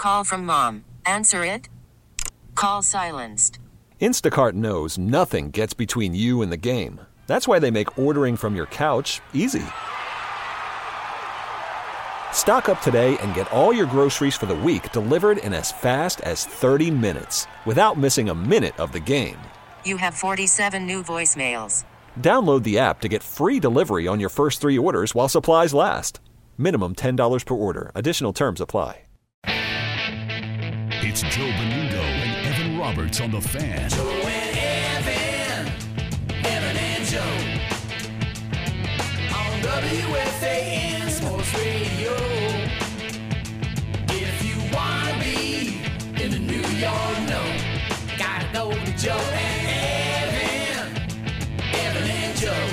Call from mom. Answer it. Call silenced. Instacart knows nothing gets between you and the game. That's why they make ordering from your couch easy. Stock up today and get all your groceries for the week delivered in as fast as 30 minutes without missing a minute of the game. You have 47 new voicemails. Download the app to get free delivery on your first 3 orders while supplies last. Minimum $10 per order. Additional terms apply. It's Joe Benudo and Evan Roberts on The Fan. Joe and Evan and Joe. On WFAN Sports Radio. If you want to be in the New York, no, gotta go to Joe and Evan and Joe.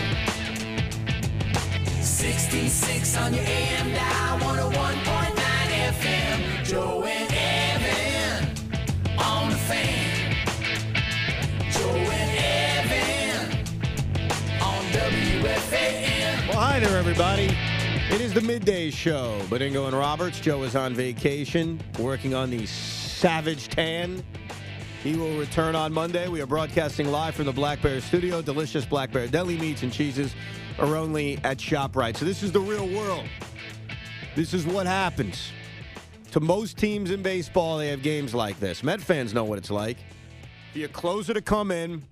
66 on your AM dial, 101.9 FM. Joe and Evan on The Fan. Joe and Evan on WFAN. Well, hi there, everybody. It is the midday show. Beningo and Roberts. Joe is on vacation, working on the Savage Tan. He will return on Monday. We are broadcasting live from the Black Bear Studio. Delicious Black Bear deli meats and cheeses are only at ShopRite. So this is the real world. This is what happens. To most teams in baseball, they have games like this. Met fans know what it's like. For your closer to come in,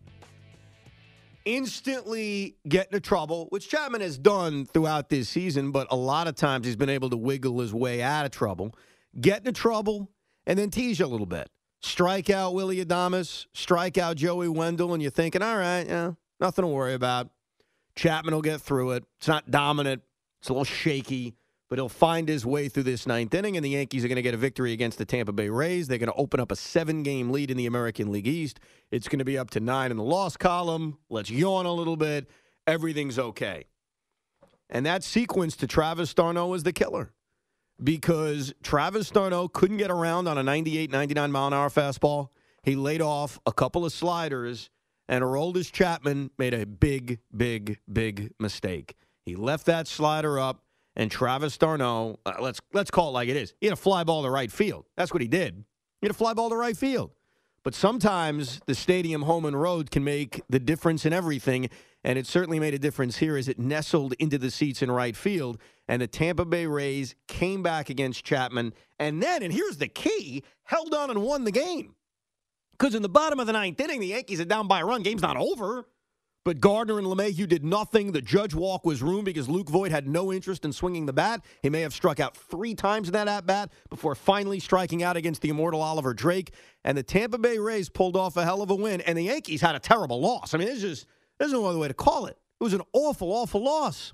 instantly get into trouble, which Chapman has done throughout this season, but a lot of times he's been able to wiggle his way out of trouble. Get into trouble, and then tease you a little bit. Strike out Willy Adames, strike out Joey Wendell, and you're thinking, all right, yeah, nothing to worry about. Chapman will get through it. It's not dominant. It's a little shaky, but he'll find his way through this ninth inning, and the Yankees are going to get a victory against the Tampa Bay Rays. They're going to open up a 7-game lead in the American League East. It's going to be up to 9 in the loss column. Let's yawn a little bit. Everything's okay. And that sequence to Travis d'Arnaud was the killer, because Travis d'Arnaud couldn't get around on a 98, 99-mile-an-hour fastball. He laid off a couple of sliders, and Aroldis Chapman made a big, big, big mistake. He left that slider up, and Travis d'Arnaud, let's call it like it is. He had a fly ball to right field. That's what he did. He had a fly ball to right field. But sometimes the stadium, home and road, can make the difference in everything, and it certainly made a difference here as it nestled into the seats in right field, and the Tampa Bay Rays came back against Chapman, and then, and here's the key, held on and won the game. Because in the bottom of the ninth inning, the Yankees are down by a run. Game's not over. But Gardner and LeMahieu did nothing. The judge walk was room because Luke Voit had no interest in swinging the bat. He may have struck out 3 times in that at-bat before finally striking out against the immortal Oliver Drake. And the Tampa Bay Rays pulled off a hell of a win. And the Yankees had a terrible loss. I mean, there's no other way to call it. It was an awful, awful loss.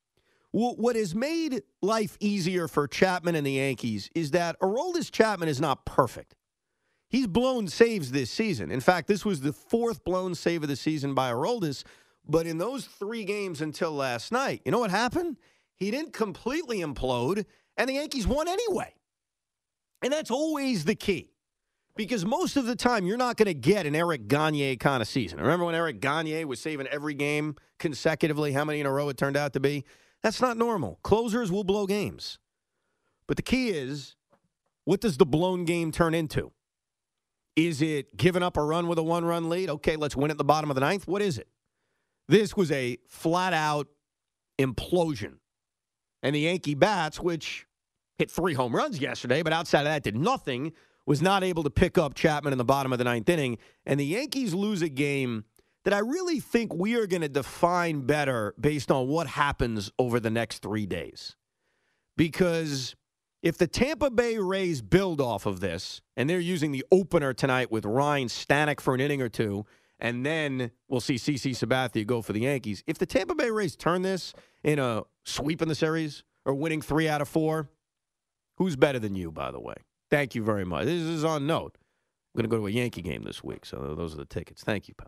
What has made life easier for Chapman and the Yankees is that Aroldis Chapman is not perfect. He's blown saves this season. In fact, this was the 4th blown save of the season by Aroldis. But in those 3 games until last night, you know what happened? He didn't completely implode, and the Yankees won anyway. And that's always the key. Because most of the time, you're not going to get an Eric Gagne kind of season. Remember when Eric Gagne was saving every game consecutively, how many in a row it turned out to be? That's not normal. Closers will blow games. But the key is, what does the blown game turn into? Is it giving up a run with a 1-run lead? Okay, let's win at the bottom of the ninth. What is it? This was a flat-out implosion. And the Yankee bats, which hit 3 home runs yesterday, but outside of that did nothing, was not able to pick up Chapman in the bottom of the ninth inning. And the Yankees lose a game that I really think we are going to define better based on what happens over the next 3 days. Because if the Tampa Bay Rays build off of this, and they're using the opener tonight with Ryan Stanek for an inning or 2, and then we'll see CC Sabathia go for the Yankees. If the Tampa Bay Rays turn this in a sweep in the series or winning 3 out of 4, who's better than you, by the way? Thank you very much. This is on note. I'm going to go to a Yankee game this week, so those are the tickets. Thank you, pal.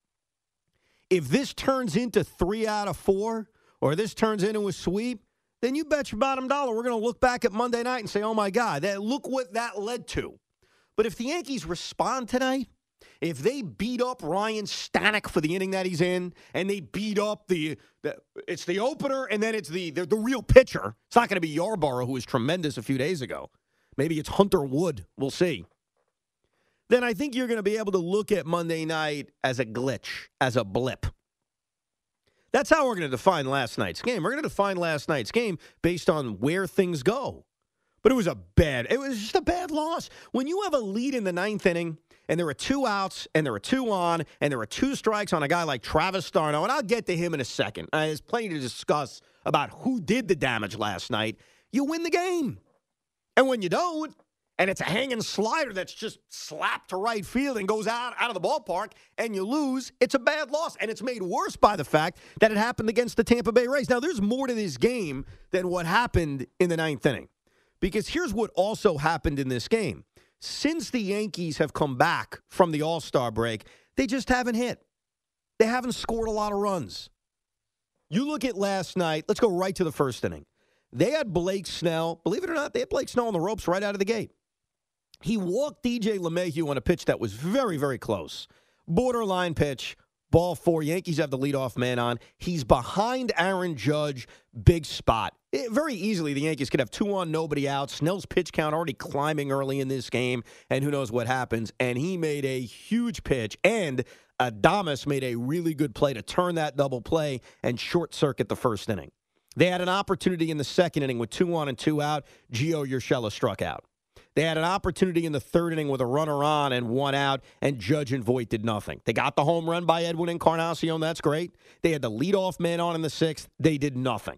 If this turns into 3 out of 4, or this turns into a sweep, then you bet your bottom dollar we're going to look back at Monday night and say, oh, my God, look what that led to. But if the Yankees respond tonight, if they beat up Ryan Stanek for the inning that he's in, and they beat up it's the opener, and then it's the real pitcher. It's not going to be Yarborough, who was tremendous a few days ago. Maybe it's Hunter Wood. We'll see. Then I think you're going to be able to look at Monday night as a glitch, as a blip. That's how we're going to define last night's game. We're going to define last night's game based on where things go. But it was just a bad loss. When you have a lead in the ninth inning, and there are 2 outs, and there are 2 on, and there are 2 strikes on a guy like Travis d'Arnaud, and I'll get to him in a second. There's plenty to discuss about who did the damage last night. You win the game. And when you don't, and it's a hanging slider that's just slapped to right field and goes out of the ballpark, and you lose, it's a bad loss. And it's made worse by the fact that it happened against the Tampa Bay Rays. Now, there's more to this game than what happened in the ninth inning. Because here's what also happened in this game. Since the Yankees have come back from the All-Star break, they just haven't hit. They haven't scored a lot of runs. You look at last night, let's go right to the first inning. They had Blake Snell. Believe it or not, they had Blake Snell on the ropes right out of the gate. He walked DJ LeMahieu on a pitch that was very, very close. Borderline pitch, ball 4. Yankees have the leadoff man on. He's behind Aaron Judge, big spot. Very easily, the Yankees could have 2 on, nobody out. Snell's pitch count already climbing early in this game, and who knows what happens. And he made a huge pitch, and Adames made a really good play to turn that double play and short-circuit the first inning. They had an opportunity in the second inning with 2 on and 2 out. Gio Urshela struck out. They had an opportunity in the third inning with a runner on and 1 out, and Judge and Voit did nothing. They got the home run by Edwin Encarnacion. That's great. They had the leadoff man on in the 6th. They did nothing.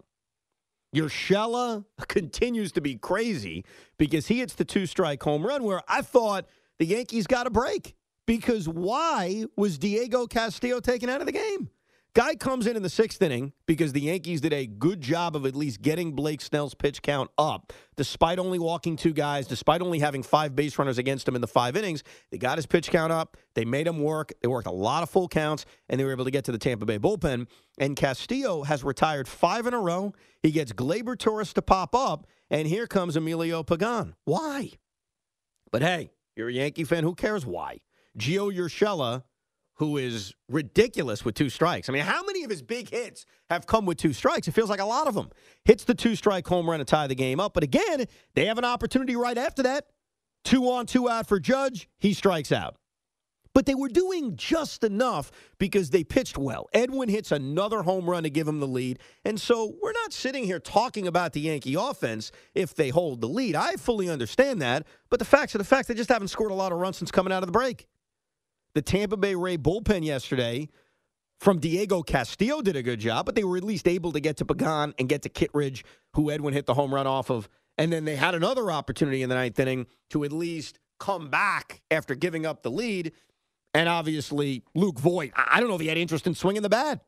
Urshela continues to be crazy because he hits the 2-strike home run where I thought the Yankees got a break. Because why was Diego Castillo taken out of the game? Guy comes in the 6th inning because the Yankees did a good job of at least getting Blake Snell's pitch count up. Despite only walking 2 guys, despite only having 5 base runners against him in the 5 innings, they got his pitch count up. They made him work. They worked a lot of full counts, and they were able to get to the Tampa Bay bullpen. And Castillo has retired 5 in a row. He gets Gleyber Torres to pop up, and here comes Emilio Pagan. Why? But hey, you're a Yankee fan. Who cares why? Gio Urshela, who is ridiculous with 2 strikes. I mean, how many of his big hits have come with 2 strikes? It feels like a lot of them. Hits the 2-strike home run to tie the game up. But again, they have an opportunity right after that. 2 on, 2 out for Judge. He strikes out. But they were doing just enough because they pitched well. Edwin hits another home run to give him the lead. And so we're not sitting here talking about the Yankee offense if they hold the lead. I fully understand that. But the facts are the facts. They just haven't scored a lot of runs since coming out of the break. The Tampa Bay Ray bullpen yesterday from Diego Castillo did a good job, but they were at least able to get to Pagan and get to Kittredge, who Edwin hit the home run off of. And then they had another opportunity in the 9th inning to at least come back after giving up the lead. And obviously, Luke Voit, I don't know if he had interest in swinging the bat.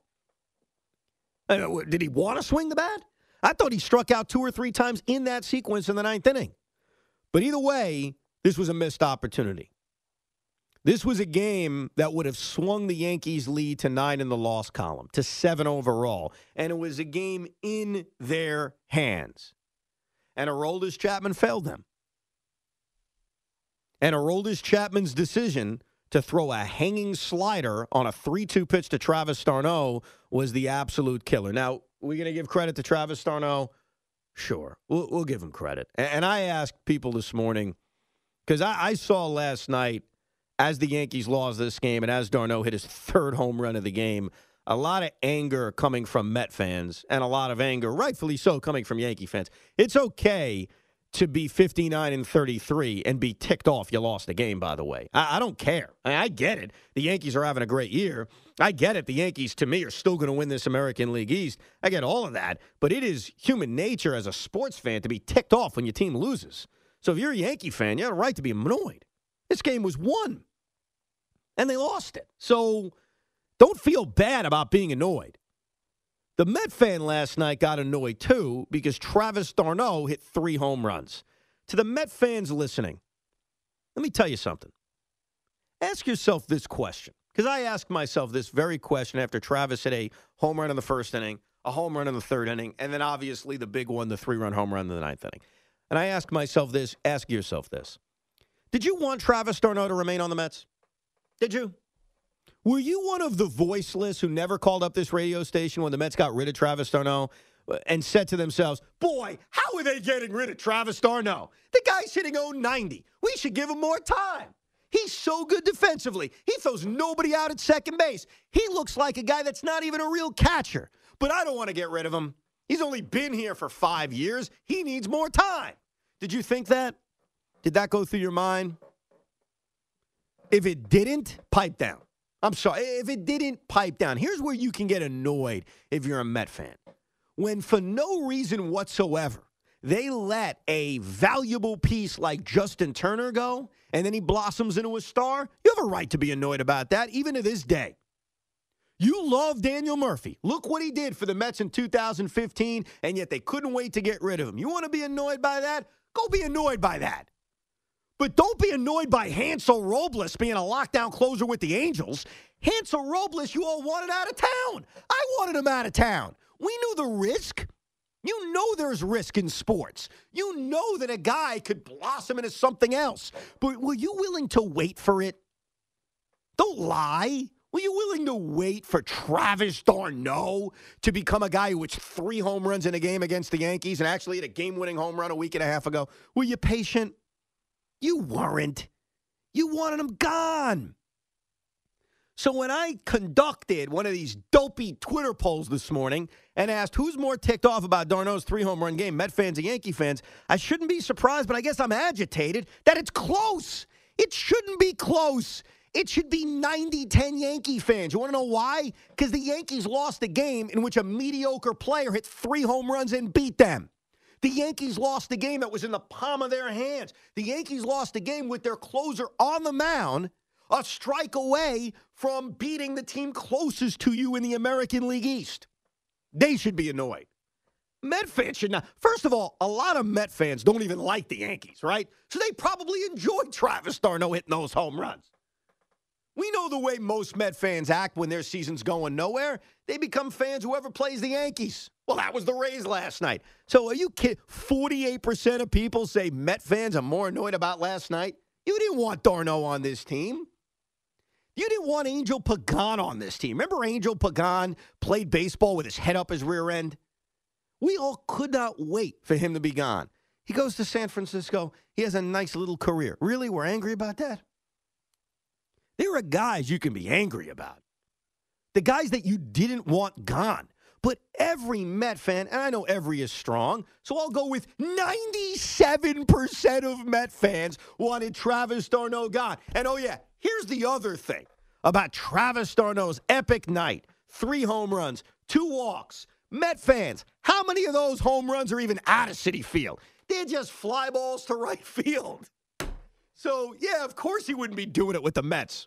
Did he want to swing the bat? I thought he struck out 2 or 3 times in that sequence in the 9th inning. But either way, this was a missed opportunity. This was a game that would have swung the Yankees' lead to 9 in the loss column, to 7 overall. And it was a game in their hands. And Aroldis Chapman failed them. And Aroldis Chapman's decision to throw a hanging slider on a 3-2 pitch to Travis d'Arnaud was the absolute killer. Now, we're going to give credit to Travis d'Arnaud? Sure. We'll give him credit. And I asked people this morning, because I saw last night, as the Yankees lost this game and as d'Arnaud hit his 3rd home run of the game, a lot of anger coming from Met fans and a lot of anger, rightfully so, coming from Yankee fans. It's okay to be 59-33 and be ticked off you lost the game, by the way. I don't care. I get it. The Yankees are having a great year. I get it. The Yankees, to me, are still going to win this American League East. I get all of that. But it is human nature as a sports fan to be ticked off when your team loses. So if you're a Yankee fan, you have a right to be annoyed. This game was won. And they lost it. So don't feel bad about being annoyed. The Met fan last night got annoyed, too, because Travis d'Arnaud hit 3 home runs. To the Met fans listening, let me tell you something. Ask yourself this question, because I asked myself this very question after Travis hit a home run in the 1st inning, a home run in the 3rd inning, and then obviously the big one, the 3-run home run in the 9th inning. And I asked myself this, ask yourself this. Did you want Travis d'Arnaud to remain on the Mets? Did you? Were you one of the voiceless who never called up this radio station when the Mets got rid of Travis d'Arnaud? and said to themselves, boy, how are they getting rid of Travis d'Arnaud? The guy's hitting 090. We should give him more time. He's so good defensively. He throws nobody out at second base. He looks like a guy that's not even a real catcher. But I don't want to get rid of him. He's only been here for 5 years. He needs more time. Did you think that? Did that go through your mind? If it didn't, pipe down. I'm sorry. If it didn't, pipe down. Here's where you can get annoyed if you're a Met fan. When for no reason whatsoever, they let a valuable piece like Justin Turner go, and then he blossoms into a star, you have a right to be annoyed about that, even to this day. You love Daniel Murphy. Look what he did for the Mets in 2015, and yet they couldn't wait to get rid of him. You want to be annoyed by that? Go be annoyed by that. But don't be annoyed by Hansel Robles being a lockdown closer with the Angels. Hansel Robles, you all wanted out of town. I wanted him out of town. We knew the risk. You know there's risk in sports. You know that a guy could blossom into something else. But were you willing to wait for it? Don't lie. Were you willing to wait for Travis d'Arnaud to become a guy who hit 3 home runs in a game against the Yankees and actually hit a game-winning home run a week and a half ago? Were you patient? You weren't. You wanted him gone. So when I conducted one of these dopey Twitter polls this morning and asked who's more ticked off about d'Arnaud's 3-home-run game, Met fans or Yankee fans, I shouldn't be surprised, but I guess I'm agitated that it's close. It shouldn't be close. It should be 90-10 Yankee fans. You want to know why? Because the Yankees lost a game in which a mediocre player hit 3 home runs and beat them. The Yankees lost a game that was in the palm of their hands. The Yankees lost a game with their closer on the mound, a strike away from beating the team closest to you in the American League East. They should be annoyed. Met fans should not. First of all, a lot of Met fans don't even like the Yankees, right? So they probably enjoyed Travis d'Arnaud hitting those home runs. We know the way most Met fans act when their season's going nowhere. They become fans whoever plays the Yankees. Well, that was the Rays last night. So are you kidding? 48% of people say Met fans are more annoyed about last night. You didn't want d'Arnaud on this team. You didn't want Angel Pagan on this team. Remember Angel Pagan played baseball with his head up his rear end? We all could not wait for him to be gone. He goes to San Francisco. He has a nice little career. Really? We're angry about that? There are guys you can be angry about. The guys that you didn't want gone. But every Met fan, and I know every is strong, so I'll go with 97% of Met fans wanted Travis d'Arnaud gone. And oh yeah, here's the other thing about Travis d'Arnaud's epic night. 3 home runs, 2 walks. Met fans, how many of those home runs are even out of Citi Field? They're just fly balls to right field. So, yeah, of course he wouldn't be doing it with the Mets.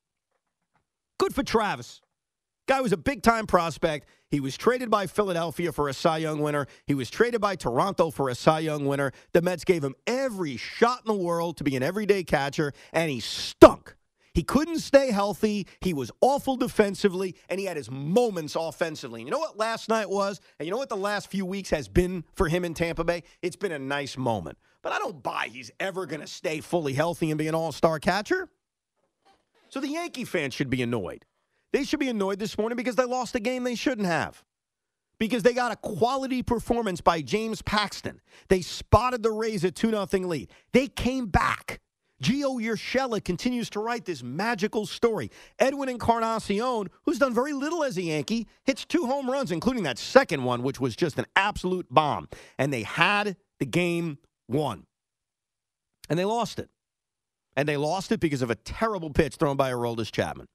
Good for Travis. Guy was a big-time prospect. He was traded by Philadelphia for a Cy Young winner. He was traded by Toronto for a Cy Young winner. The Mets gave him every shot in the world to be an everyday catcher, and he stunk. He couldn't stay healthy. He was awful defensively, and he had his moments offensively. And you know what last night was? And you know what the last few weeks has been for him in Tampa Bay? It's been a nice moment. But I don't buy he's ever going to stay fully healthy and be an all-star catcher. So the Yankee fans should be annoyed. They should be annoyed this morning because they lost a game they shouldn't have. Because they got a quality performance by James Paxton. They spotted the Rays a 2-0 lead. They came back. Gio Urshela continues to write this magical story. Edwin Encarnacion, who's done very little as a Yankee, hits 2 home runs, including that second one, which was just an absolute bomb. And they had the game won. And they lost it. And they lost it because of a terrible pitch thrown by Aroldis Chapman.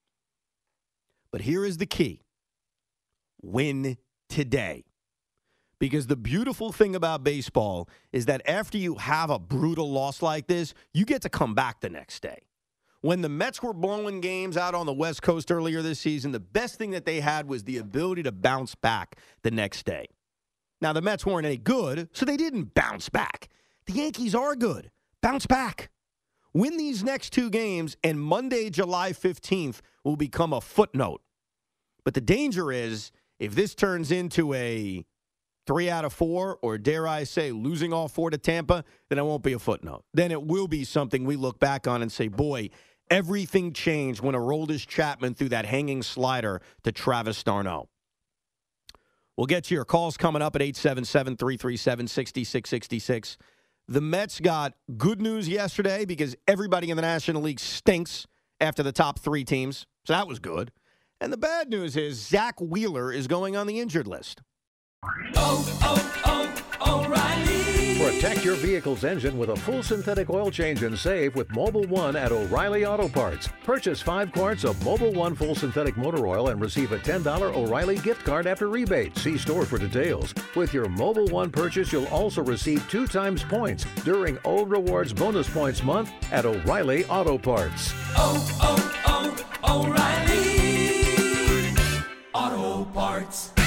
But here is the key. Win today. Because the beautiful thing about baseball is that after you have a brutal loss like this, you get to come back the next day. When the Mets were blowing games out on the West Coast earlier this season, the best thing that they had was the ability to bounce back the next day. Now, the Mets weren't any good, so they didn't bounce back. The Yankees are good. Bounce back. Win these next 2 games, and Monday, July 15th, will become a footnote. But the danger is, if this turns into a 3 out of 4, or dare I say, losing all 4 to Tampa, then it won't be a footnote. Then it will be something we look back on and say, boy, everything changed when Aroldis Chapman threw that hanging slider to Travis d'Arnaud. We'll get to your calls coming up at 877-337-6666. The Mets got good news yesterday because everybody in the National League stinks after the top 3 teams. So that was good. And the bad news is Zach Wheeler is going on the injured list. O'Reilly. Protect your vehicle's engine with a full synthetic oil change and save with Mobile One at O'Reilly Auto Parts. Purchase 5 quarts of Mobile One full synthetic motor oil and receive a $10 O'Reilly gift card after rebate. See store for details. With your Mobile One purchase, you'll also receive 2 times points during O Rewards Bonus Points Month at O'Reilly Auto Parts. O'Reilly Auto Parts.